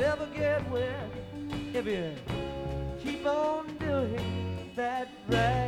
never get wet if you keep on doing that right.